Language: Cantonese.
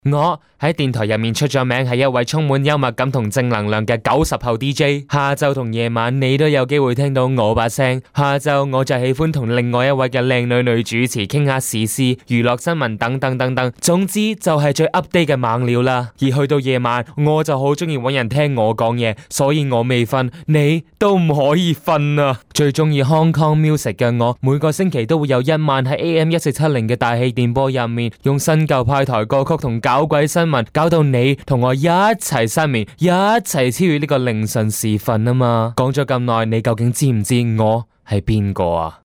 我喺電台入面出咗名係一位充滿幽默感同正能量嘅90後 DJ。下晝同夜晚你都有機會聽到我把聲。下晝我就喜歡同另外一位嘅靚女主持傾下時事、娛樂新聞等等等等。總之就係最 update 嘅猛料啦。而去到夜晚，我就好中意揾人聽我講嘢，所以我未瞓，你都唔可以瞓啊！最中意 Hong Kong music 嘅我，每個星期都會有一晚喺 AM1470嘅大氣電波入面，用新舊派台歌曲同搞鬼新聞，搞到你同我一齊失眠，一齊超越呢個凌晨時分啊嘛！講咗咁耐，你究竟知唔知我係邊個啊？